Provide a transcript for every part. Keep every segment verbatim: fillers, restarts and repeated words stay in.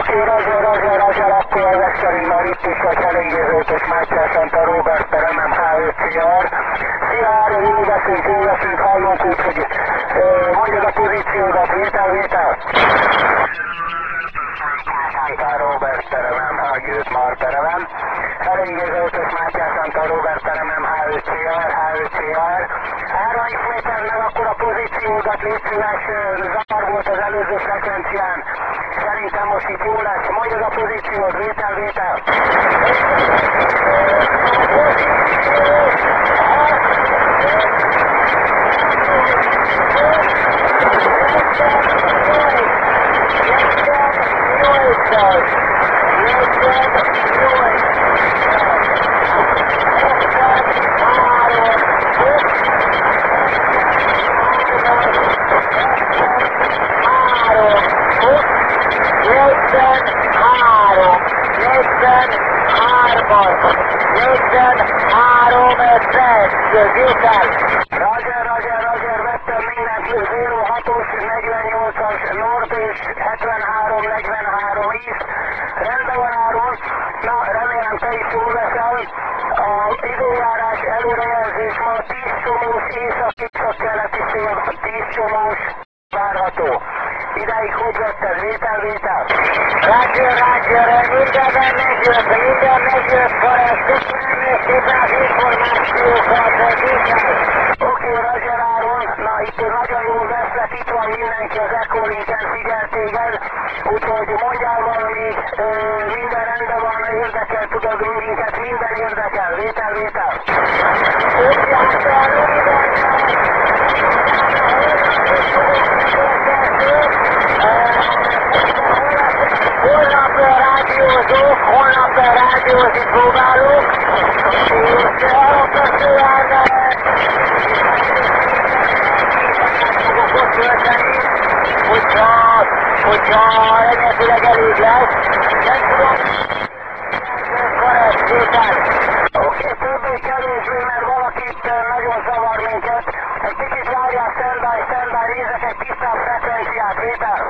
Oké, Roger, Roger, Roger, akkor a Veszeli már itt is az elégézőtös Mátyás Santa Robert per em em há öt cé er. Szia, Áron, jól veszünk, jól veszünk, hallunk úgy, hogy mondjad a pozíciódat, vétel, vétel. Santa Robert per em em há öt már per em em. Elégézőtös Mátyás Santa Robert per em em há öt cé er, há öt cé er. Áron, ismétel meg akkor a pozíciódat, légy szíves, zavar volt az előző frekvencián. Szerintem most itt jó lesz. Mondjad a pozíciót, vétel, vétel. Roger, Roger, Roger, vettem mindent, nulla hatos, negyvennyolcas, Nord és hetvenhárom, negyvenhárom East. Rendben van, Áron. Na, remélem te is jól veszel. Az időjárás előrejelzés ma tíz csomós észak-észak-keleti szél, tíz csomós várható. Ideig hogy vetted? Vétel, vétel? Roger, Roger, mindenben megjött, minden megjött, Karel, köszönöm szépen az információkat, vétel. Oké, Roger, Áron, na itt nagyon jól veszlek, itt van mindenki, az Ecolinken figyel téged, úgyhogy mondjál valami, ö, minden rendben van, érdekel, tudod, minket minden érdekel, vétel, vétel. Úgy jártál, röviden, holnap rádiózok, holnap rádiózni próbálok, és alapvetően fogok ott tölteni, hogyha, hogyha remélhetőleg elég lesz. Nem tudom, korrekt, vétel. Oké, többé-kevésbé, mert valakit nagyon zavar minket. Egy kicsit várjál, standby, standby, nézek egy tisztább frekvenciát, vétel.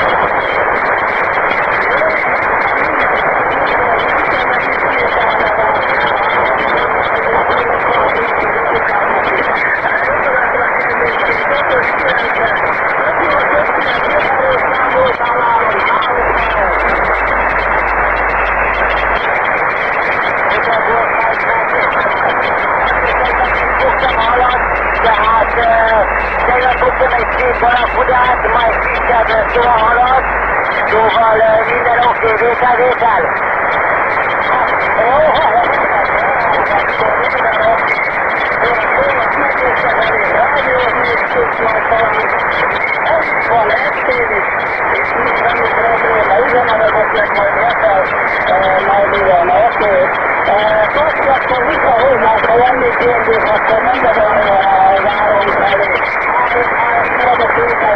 Barapodát, majd kisebb szóval halad, szóval minden oké, vétel, vétel. Van estén is, és nincs semmi probléma, ugyanadatot majd veszel, majd igen, oké. Köszi, akkor visszahoznak, ha lenni kérdés, akkor megadom az Áron felé. Oké,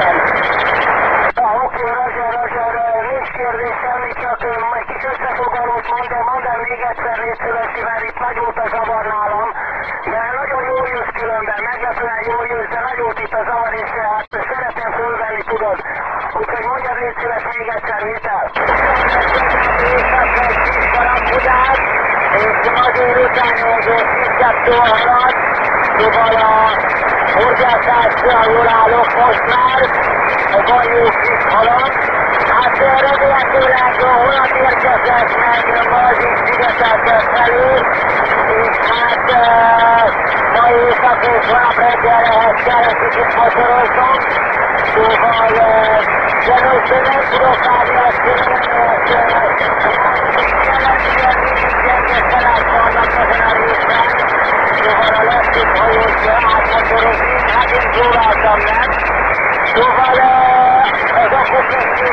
Roger, Roger, nincs kérdés semmi, csak egy kis összefoglalót mondom, mondom még egyszer létszülesivel, itt nagy volt a zavar nálam, de nagyon jól jössz különben, meglepően jól jössz, de nagy volt itt a zavar, és hát szeretném fölvenni, tudod. Úgyhogy mondjad létszüles még egyszer, vétel. Éjszak egy kis barapodát, és ma délután egy kisebb szól halad, szóval a hozzászállással jól állok most már, van jó kis halad. Hát remélhetőleg holnap érkezek meg Maldiv szigetek felé, és hát ma éjszak és holnap reggel lehet kell egy kicsit motoroznom, szóval de most nem tudok várni azt kérni, jelentően mindig gyenge szelek vannak ezen a részen, szóval a legtöbb hajós átmotorozni, hát én próbáltam, nem? Szóval ez akkor kezdődik,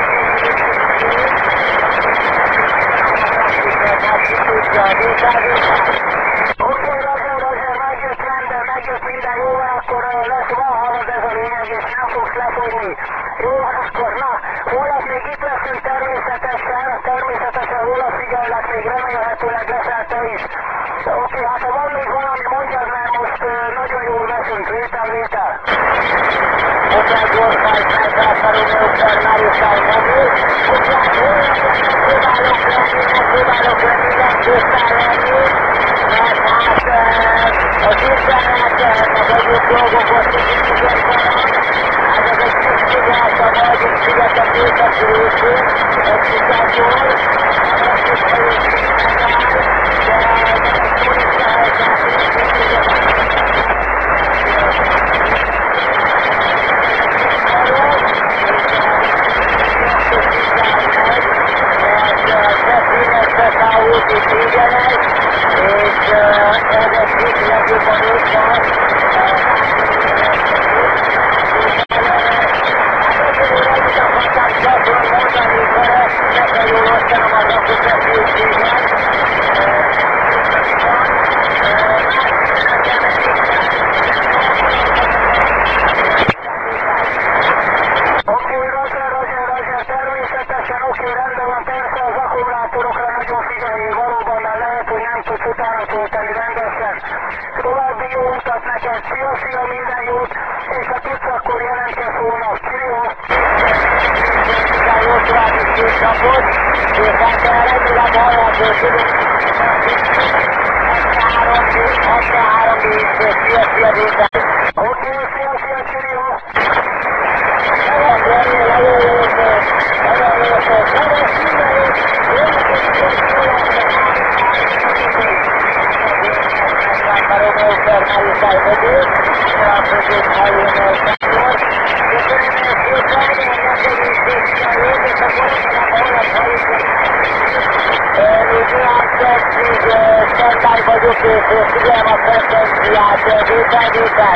Oké, Roger, Roger, megjött rendben, megjött minden jól, akkor lesz van halad ez a lényeg, és nem fogsz lefogni. Jó, akkor na, holnap még itt leszünk természetesen, természetesen holnap figyellek, még remélhetőleg leszel te is. Oké, hát ha van még valami, mondjad, mert most nagyon jól veszünk, vétel, vétel. Hotel Gyorság, Májtás, Romeo, Fernárius, Mobil, Hotel, holnap nagyobb dolgokhoz kicsit vannak. Hát ez egy kis sziget, a Maldiv szigetek északi részén, egy szigetból, a másik felé megáll, de nem egy turista helyzet, itt ingyenes, és ez egy kis legjobban ott van. Annyit akartam csapról mondani vele, ne kell jól osztanom az akuteszültséget. Oké, Roger, Roger, Roger, természetesen oké, rendben van, persze az akkumulátorokra nagyon figyelj, valóban, mert lehet, hogy nem tudsz utána tölteni rendesen. További jó utat neked, szia, szia, minden jót, és ha tudsz, akkor jelentkezz holnap, csilió! Jó további két napot, és hát remélem hallható tudunk. hatvanhárom és szia, szia, minden. Oké, szia, szia, csilió! Standby vagyok, és figyelem a frekvenciát, vétel, vétel.